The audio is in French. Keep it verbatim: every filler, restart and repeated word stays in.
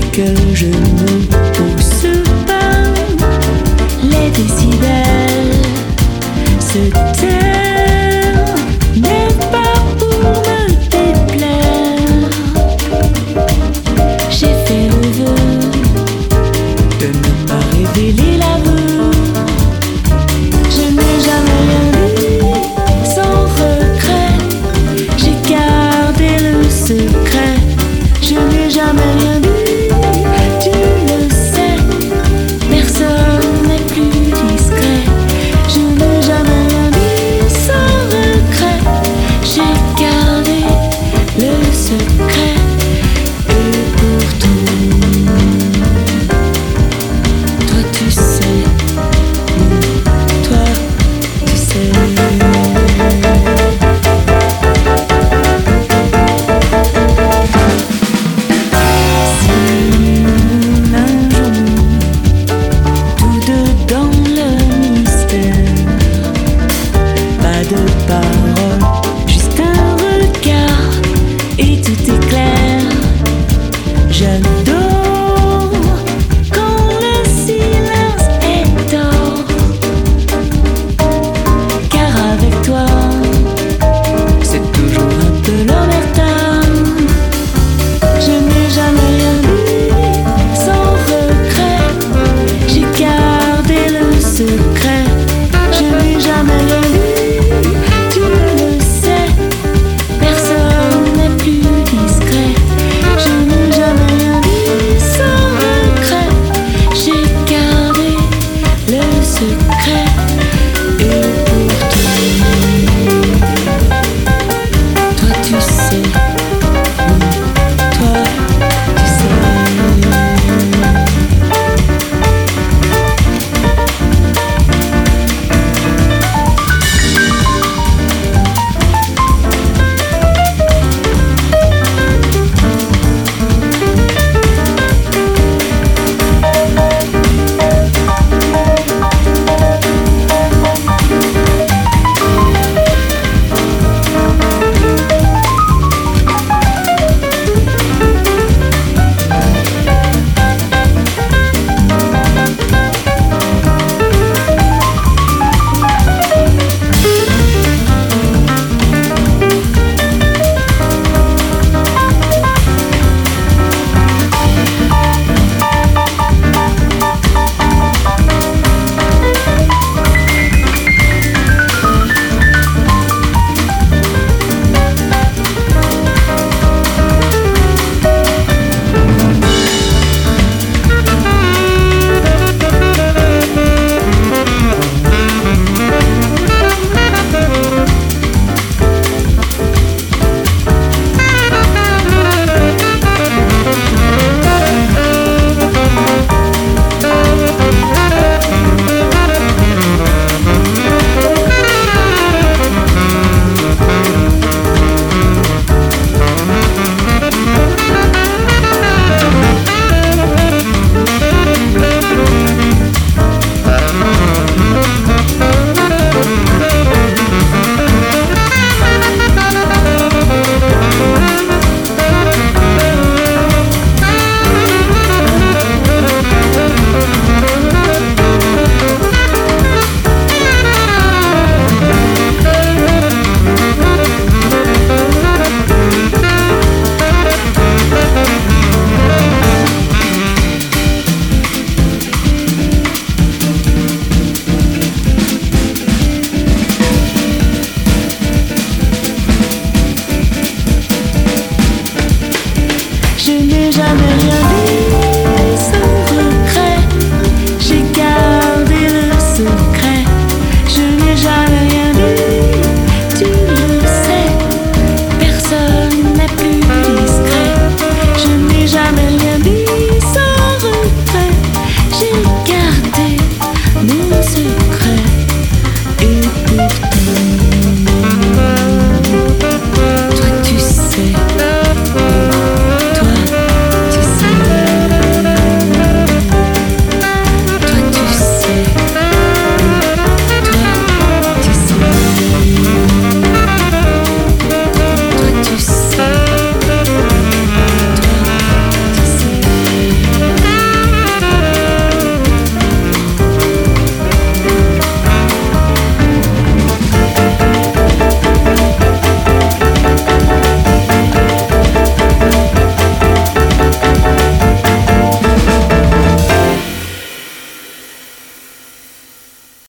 que je ne pousse pas les décibels. Ce terre n'est pas pour me déplaire. J'ai fait le vœu de ne pas révéler l'aveu. Je n'ai jamais rien dit sans regret. J'ai gardé le secret. Je n'ai jamais rien dit, tu le sais. Personne n'est plus discret. Je n'ai jamais rien dit sans regret. J'ai gardé le secret. Et pourtant, toi tu sais, toi tu sais. Je n'ai jamais rien